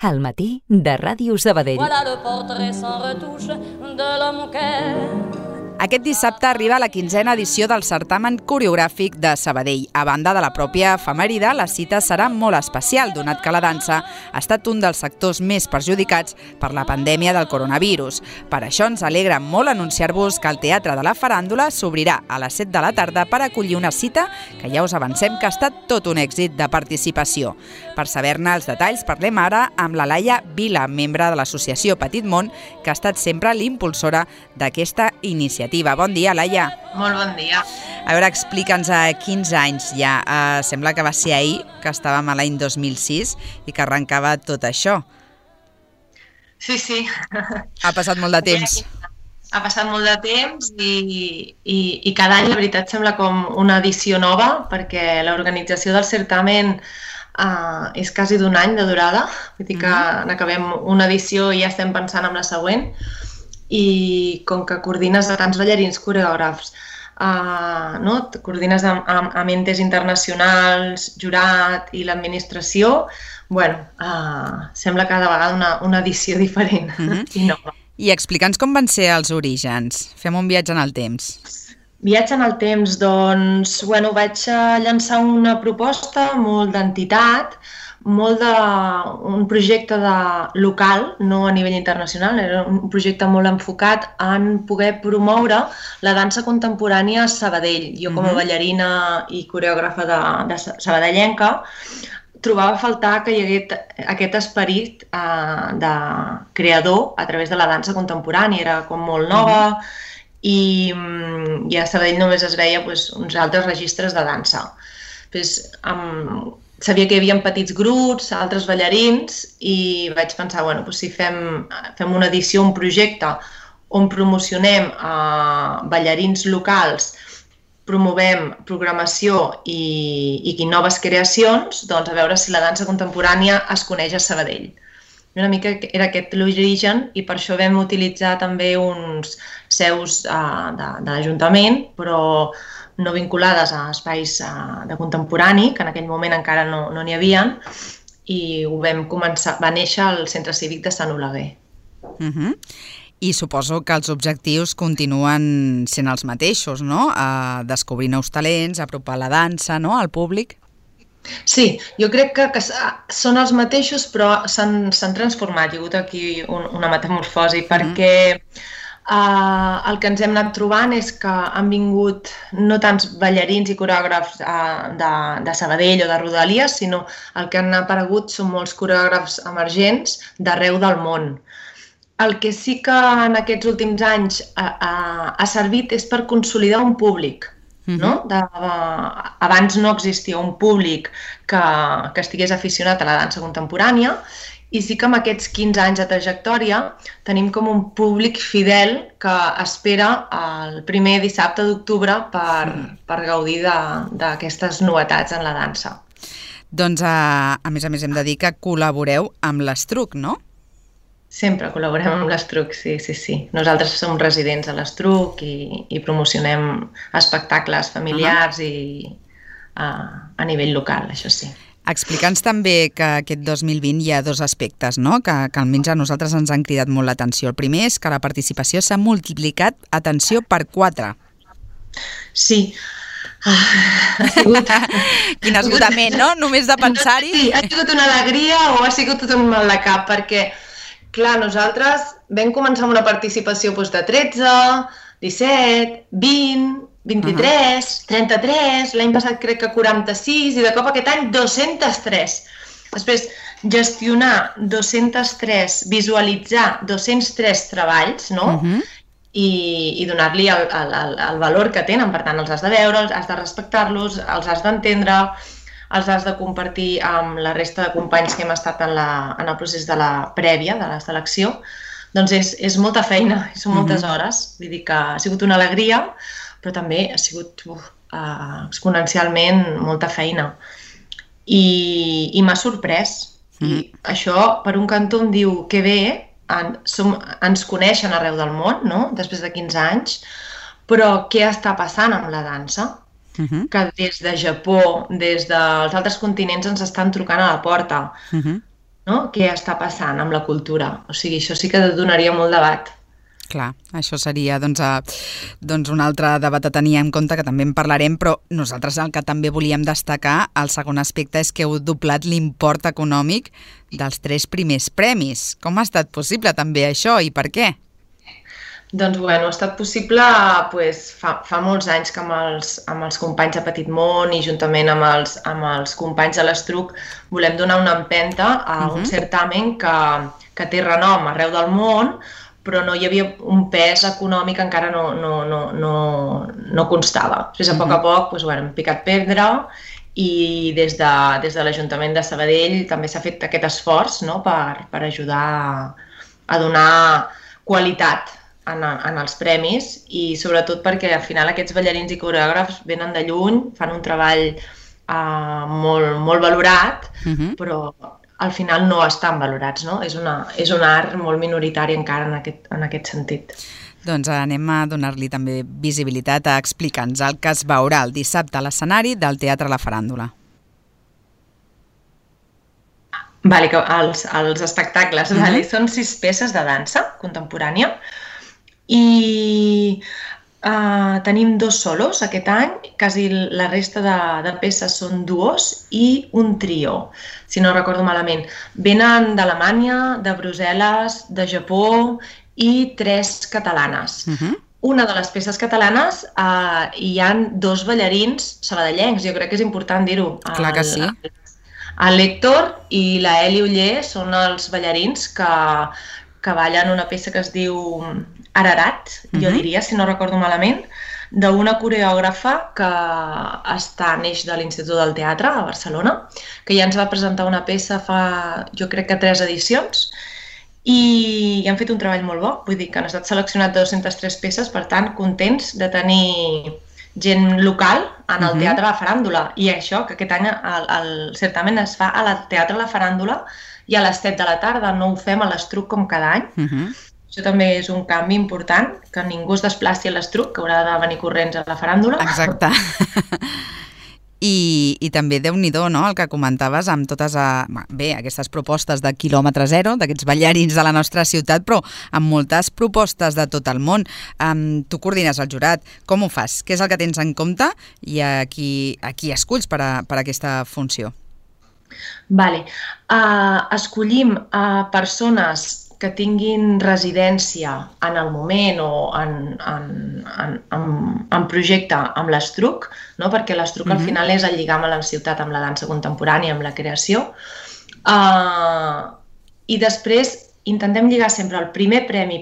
Al matí de Ràdio Sabadell. Voilà le portrait sans retouche de l'homme qu'est. Aquest dissabte arriba la 15a edició del certamen coreogràfic de Sabadell. A banda de la pròpia efemèride, la cita serà molt especial, donat que la dansa ha estat un dels sectors més perjudicats per la pandèmia del coronavirus. Per això ens alegra molt anunciar-vos que el Teatre de la Faràndula s'obrirà a les 7 de la tarda per acollir una cita que ja us avancem que ha estat tot un èxit de participació. Per saber-ne els detalls parlem ara amb la Laia Vila, membre de l'associació Petit Món, que ha estat sempre l'impulsora d'aquesta iniciativa. Bon dia, Laia. Molt bon dia. A veure, explica'ns, a 15 anys ja. Sembla que va ser ahir, que estàvem a l'any 2006 i que arrencava tot això. Sí. Ha passat molt de temps. Ha passat molt de temps i cada any, la veritat, sembla com una edició nova, perquè l'organització del certamen és quasi d'un any de durada. Vull dir que n'acabem una edició i ja estem pensant en la següent. I com que coordines de tants ballarins coreògrafs, coordines amb entes internacionals, jurat i l'administració, sembla cada vegada una edició diferent i nova. I explica'ns com van ser els orígens. Fem un viatge en el temps. Viatge en el temps, doncs, vaig llançar una proposta molt d'entitat, molt d'un projecte local, no a nivell internacional, era un projecte molt enfocat en poder promoure la dansa contemporània a Sabadell. Jo com a ballarina i coreògrafa de sabadellenca trobava a faltar que hi hagués aquest esperit de creador a través de la dansa contemporània, era com molt nova i a Sabadell només es veia uns altres registres de dansa. Sabia que hi havia petits grups, altres ballarins, i vaig pensar, si fem una edició, un projecte on promocionem ballarins locals, promovem programació i noves creacions, doncs a veure si la dansa contemporània es coneix a Sabadell. Una mica era aquest l'origen i per això vam utilitzar també uns seus de l'Ajuntament, però no vinculades a espais de contemporani, que en aquell moment encara no n'hi havia, i va néixer al Centre Cívic de Sant Oleguer. I suposo que els objectius continuen sent els mateixos, no? Descobrir nous talents, apropar la dansa al públic. Sí, jo crec que són els mateixos, però s'han transformat. Hi ha hagut aquí una metamorfosi, perquè el que ens hem anat trobant és que han vingut no tants ballarins i coreògrafs de Sabadell o de Rodalies, sinó el que han aparegut són molts coreògrafs emergents d'arreu del món. El que sí que en aquests últims anys ha servit és per consolidar un públic. Abans no existia un públic que estigués aficionat a la dansa contemporània, i sí que amb aquests 15 anys de trajectòria tenim com un públic fidel que espera el primer dissabte d'octubre per gaudir d'aquestes novetats en la dansa. Doncs, a més hem de dir que col·laboreu amb l'Estruc, no? Sempre col·laborem amb l'Estruc, sí. Nosaltres som residents a l'Estruc i promocionem espectacles familiars i a nivell local, això sí. Explica'ns també que aquest 2020 hi ha dos aspectes, no? Que almenys a nosaltres ens han cridat molt l'atenció. El primer és que la participació s'ha multiplicat, atenció, per 4. Sí. Ha sigut... Quin esgotament, no? Només de pensar-hi. Sí, ha sigut una alegria o ha sigut tot un mal de cap, perquè, clar, nosaltres vam començar amb una participació de 13, 17, 20... 23, 33, l'any passat crec que 46 i de cop aquest any 203. Després, gestionar 203, visualitzar 203 treballs, no? I donar-li el valor que tenen. Per tant, els has de veure, has de respectar-los, els has d'entendre, els has de compartir amb la resta de companys que hem estat en el procés de la prèvia, de la selecció. Doncs és molta feina, són moltes hores. Vull dir que ha sigut una alegria, però també ha sigut exponencialment molta feina. I m'ha sorprès. I això, per un cantó, em diu que bé, ens coneixen arreu del món, no? Després de 15 anys, però què està passant amb la dansa? Que des de Japó, des dels altres continents ens estan trucant a la porta. no? Què està passant amb la cultura. O sigui, això sí que donaria molt debat. Clar, això seria doncs, un altre debat a tenir en compte, que també en parlarem, però nosaltres el que també volíem destacar, el segon aspecte, és que heu doblat l'import econòmic dels 3 primers premis. Com ha estat possible també això i per què? Doncs bueno, ha estat possible fa molts anys que amb els companys de Petit Món i juntament amb els companys de l'Estruc volem donar una empenta a un certamen que té renom arreu del món, però no hi havia un pes econòmic, encara no constava. Després, a poc, hem picat pedra i des de l'Ajuntament de Sabadell també s'ha fet aquest esforç, no?, per ajudar a donar qualitat en els premis i sobretot perquè al final aquests ballarins i coreògrafs venen de lluny, fan un treball molt valorat, però al final no estan valorats, no? És un art molt minoritari encara en aquest sentit. Doncs anem a donar-li també visibilitat a Explica'ns, el que es veurà el dissabte a l'escenari del Teatre La Faràndula. Vale, els espectacles, són 6 peces de dansa contemporània i tenim 2 solos aquest any, quasi la resta de peces són duos i un trio, si no recordo malament. Venen d'Alemanya, de Brussel·les, de Japó i 3 catalanes. Una de les peces catalanes hi ha 2 ballarins sabadellencs, jo crec que és important dir-ho. Clar que sí. L'Héctor i la Eli Oller són els ballarins que ballen una peça que es diu Ararat, jo diria, si no recordo malament, d'una coreògrafa que neix de l'Institut del Teatre a Barcelona, que ja ens va presentar una peça fa, jo crec que 3 edicions, i han fet un treball molt bo, vull dir que han estat seleccionats 203 peces, per tant, contents de tenir gent local en el Teatre La Faràndula. I això, que aquest any el certamen es fa al Teatre La Faràndula i a les 7 de la tarda, no ho fem a l'Estruc com cada any. Això també és un canvi important, que ningú es desplaci a l'Estruc, que haurà de venir corrents a la Faràndula. Exacte. I també Déu-n'hi-do, no?, el que comentaves amb totes aquestes propostes de quilòmetre zero, d'aquests ballarins de la nostra ciutat, però amb moltes propostes de tot el món. Tu coordines el jurat. Com ho fas? Què és el que tens en compte i a qui esculls per a aquesta funció? Vale. Escollim persones que tinguin residència en el moment o en projecte amb l'Estruc, no? Perquè l'Estruc al final és el lligam a la ciutat amb la dansa contemporània, amb la creació. I després intentem lligar sempre el primer premi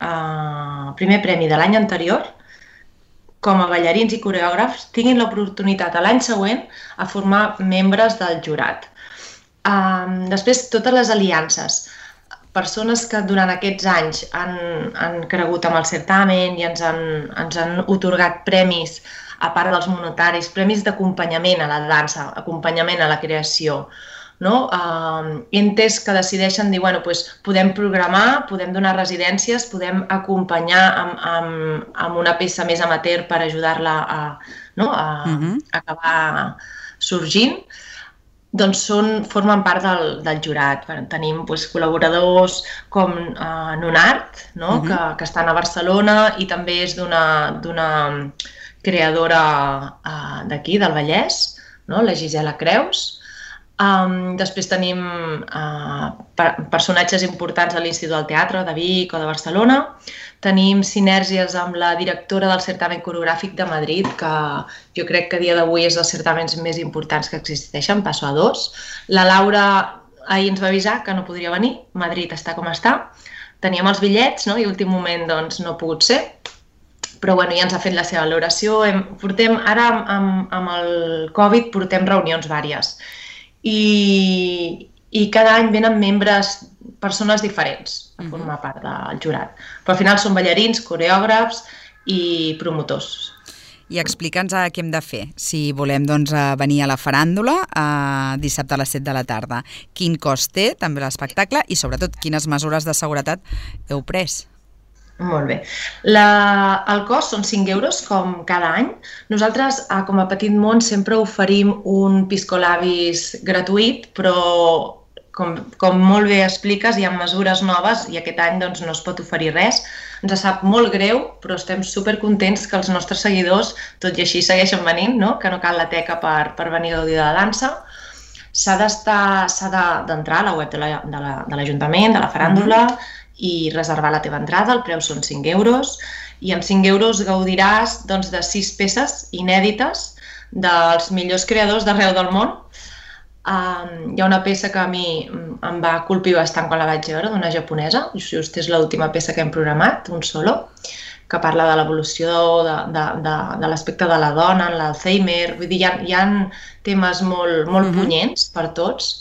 de l'any anterior, com a ballarins i coreògrafs, tinguin l'oportunitat l'any següent a formar membres del jurat. Després, totes les aliances. Persones que durant aquests anys han cregut amb el certamen i ens han atorgat premis, a part dels monetaris, premis d'acompanyament a la dansa, acompanyament a la creació. He entès que decideixen dir, podem programar, podem donar residències, podem acompanyar amb una peça més amateur per ajudar-la a acabar sorgint. Doncs formen part del jurat. Tenim col·laboradors com Nunart, que estan a Barcelona i també és d'una creadora d'aquí, del Vallès, la Gisela Creus. Després tenim personatges importants a l'Institut del Teatre, de Vic o de Barcelona. Tenim sinergies amb la directora del certamen coreogràfic de Madrid, que jo crec que a dia d'avui és dels certamens més importants que existeixen, Paso a 2. La Laura ahir ens va avisar que no podria venir, Madrid està com està. Teníem els bitllets i a últim moment no ha pogut ser, però ja ens ha fet la seva valoració. Ara amb el Covid portem reunions vàries i cada any venen persones diferents a formar part del jurat. Però al final són ballarins, coreògrafs i promotors. I explica'ns què hem de fer si volem venir a la Faràndula dissabte a les 7 de la tarda. Quin cost té també l'espectacle i sobretot quines mesures de seguretat heu pres? Molt bé. El cost són 5 euros com cada any. Nosaltres, com a Petit Món, sempre oferim un piscolabis gratuït, però com molt bé expliques, hi ha mesures noves i aquest any doncs, no es pot oferir res. Ens sap molt greu, però estem supercontents que els nostres seguidors, tot i així, segueixen venint, no? Que no cal la teca per venir a gaudir de la dansa. S'ha d'entrar a la web de l'Ajuntament, de la faràndula, i reservar la teva entrada. El preu són 5 euros i amb 5 euros gaudiràs doncs, de 6 peces inèdites dels millors creadors d'arreu del món. Hi ha una peça que a mi em va colpir bastant quan la vaig veure, d'una japonesa, just és l'última peça que hem programat, un solo, que parla de l'evolució de l'aspecte de la dona, en l'Alzheimer, vull dir, hi ha temes molt punyents per tots.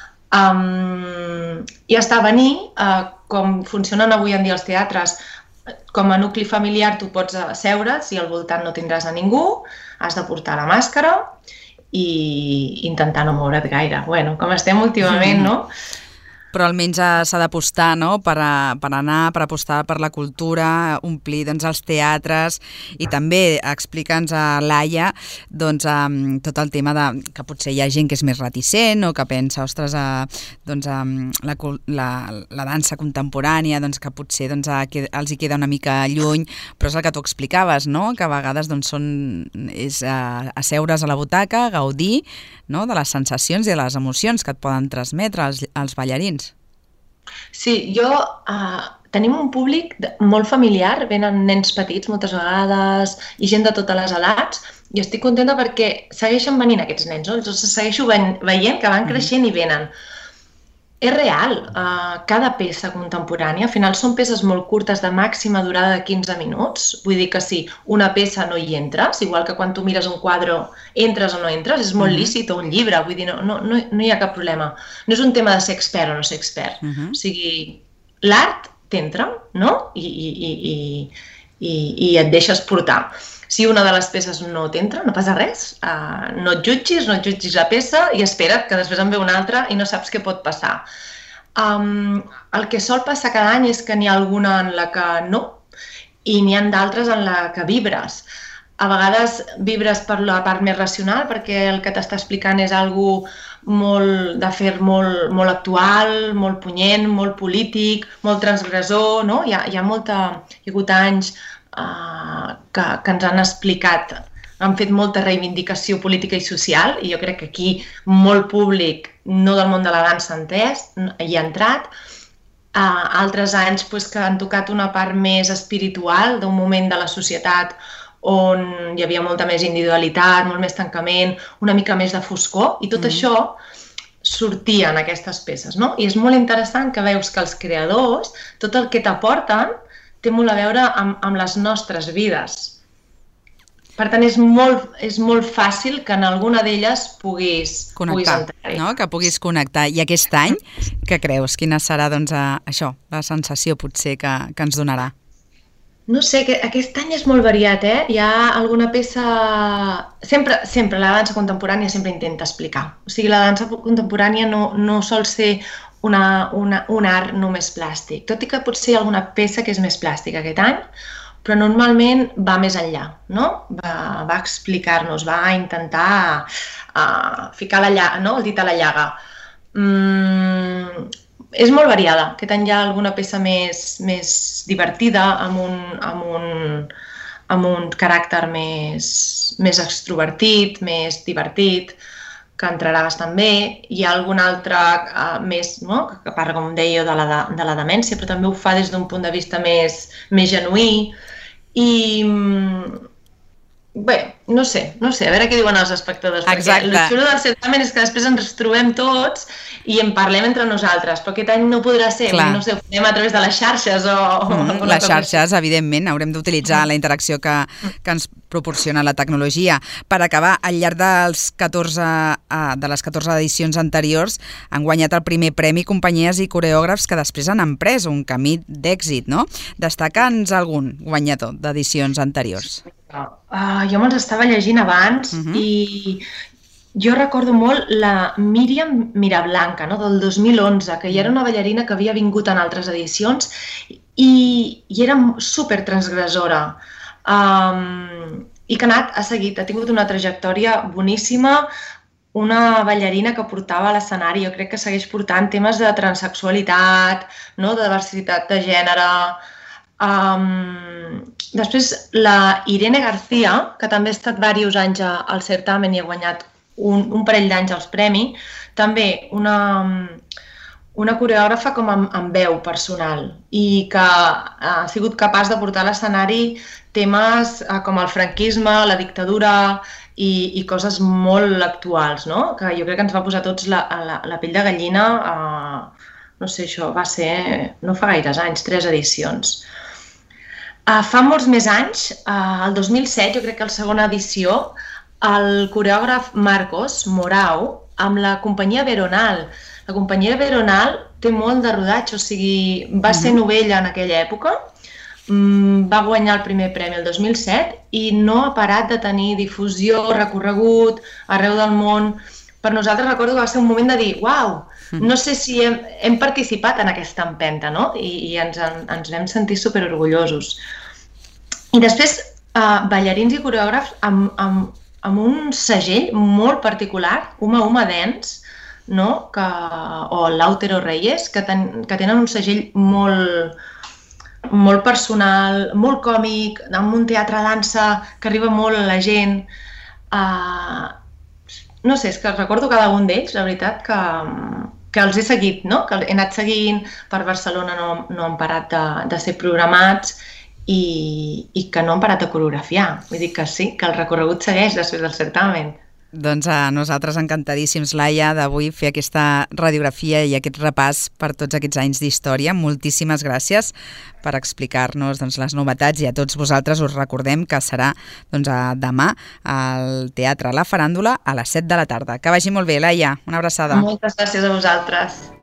I està a venir, com funcionen avui en dia els teatres, com a nucli familiar tu pots asseure's i al voltant no tindràs a ningú, has de portar la màscara i intentar no moure't gaire. Bueno, com estem últimament, no? Però almenys s'ha d'apostar, no?, per anar, per apostar per la cultura, omplir doncs, els teatres i també explica'ns a Laia doncs, tot el tema que potser hi ha gent que és més reticent o que pensa, ostres, doncs, la dansa contemporània doncs, que potser doncs, els hi queda una mica lluny, però és el que tu explicaves, no?, que a vegades doncs, és asseure's a la butaca, gaudir, no?, de les sensacions i de les emocions que et poden transmetre els ballarins. Sí, tenim un públic molt familiar, venen nens petits moltes vegades i gent de totes les edats i estic contenta perquè segueixen venint aquests nens, no? Llavors segueixo veient que van creixent i venen. És real, cada peça contemporània, al final són peces molt curtes de màxima durada de 15 minuts, vull dir que si una peça no hi entres, igual que quan tu mires un quadre entres o no entres, és molt lícit, o un llibre, vull dir, no hi ha cap problema. No és un tema de ser expert o no ser expert, o sigui, l'art t'entra, no? I et deixes portar. Si una de les peces no t'entra, no passa res, no et jutgis la peça i espera't que després en ve una altra i no saps què pot passar. El que sol passar cada any és que n'hi ha alguna en la que no i n'hi ha d'altres en la que vibres. A vegades vibres per la part més racional perquè el que t'està explicant és algo d'afer molt actual, molt punyent, molt polític, molt transgressor, no? Hi ha hagut anys que ens han explicat, han fet molta reivindicació política i social i jo crec que aquí molt públic, no del món de la dansa entès, hi ha entrat. Altres anys que han tocat una part més espiritual d'un moment de la societat on hi havia molta més individualitat, molt més tancament, una mica més de foscor i tot això sortia en aquestes peces, no? I és molt interessant que veus que els creadors, tot el que t'aporten té molt a veure amb les nostres vides. Per tant, és molt fàcil que en alguna d'elles puguis entrar-hi. No? Que puguis connectar. I aquest any, què creus? Quina serà doncs, això, la sensació potser que ens donarà? No sé, aquest any és molt variat, eh? Hi ha alguna peça... Sempre la dansa contemporània sempre intenta explicar. O sigui, la dansa contemporània no sol ser un art només plàstic, tot i que potser hi ha alguna peça que és més plàstica aquest any, però normalment va més enllà, no? Va explicar-nos, va intentar ficar el dit a la llaga. És molt variada, aquest any hi ha alguna peça més divertida, amb un caràcter més extrovertit, més divertit, que entrarà bastant bé. Hi ha algun altre més, no? Que parla, com deia, de la demència, però també ho fa des d'un punt de vista més genuí. I bé, no sé, a veure què diuen els espectadors. Exacte. Perquè el xulo del certamen és que després ens trobem tots i en parlem entre nosaltres, però aquest any no podrà ser, no sé, ho farem a través de les xarxes o... Les xarxes, evidentment, haurem d'utilitzar la interacció que ens proporciona la tecnologia. Per acabar, al llarg de les 14 edicions anteriors han guanyat el primer premi companyies i coreògrafs que després han emprès un camí d'èxit, no? Destaca'ns algun guanyador d'edicions anteriors. Jo me'ls estava llegint abans i jo recordo molt la Míriam Mirablanca, no? Del 2011, que ja era una ballarina que havia vingut en altres edicions i era super transgressora. I que ha tingut una trajectòria boníssima, una ballarina que portava a l'escenari, jo crec que segueix portant temes de transsexualitat, no? De diversitat de gènere. Després, la Irene García, que també ha estat diversos anys al certamen i ha guanyat un parell d'anys als premis, també una coreògrafa com amb veu personal i que ha sigut capaç de portar a l'escenari temes com el franquisme, la dictadura i coses molt actuals, no? Que jo crec que ens va posar tots la pell de gallina, no sé, això va ser, no fa gaires anys, 3 edicions. Fa molts més anys, el 2007, jo crec que la segona edició, el coreògraf Marcos Morau, amb la companyia Veronal. La companyia Veronal té molt de rodatge, o sigui, va ser novella en aquella època, va guanyar el primer premi el 2007 i no ha parat de tenir difusió, recorregut arreu del món. Per nosaltres recordo que va ser un moment de dir, uau, no sé si hem participat en aquesta empenta, no? I ens vam sentir superorgullosos. I després, ballarins i coreògrafs amb un segell molt particular, Uma Dance, no? O l'Autero Reyes, que tenen un segell molt personal, molt còmic, amb un teatre dansa que arriba molt a la gent. No sé, és que recordo cada un d'ells, la veritat, que els he seguit, no? Que he anat seguint, per Barcelona no han parat de ser programats i que no han parat de coreografiar. Vull dir que sí, que el recorregut segueix després del certamen. Doncs a nosaltres encantadíssims, Laia, d'avui fer aquesta radiografia i aquest repàs per tots aquests anys d'història. Moltíssimes gràcies per explicar-nos les novetats i a tots vosaltres us recordem que serà demà al Teatre La Faràndula a les 7 de la tarda. Que vagi molt bé, Laia. Una abraçada. Moltes gràcies a vosaltres.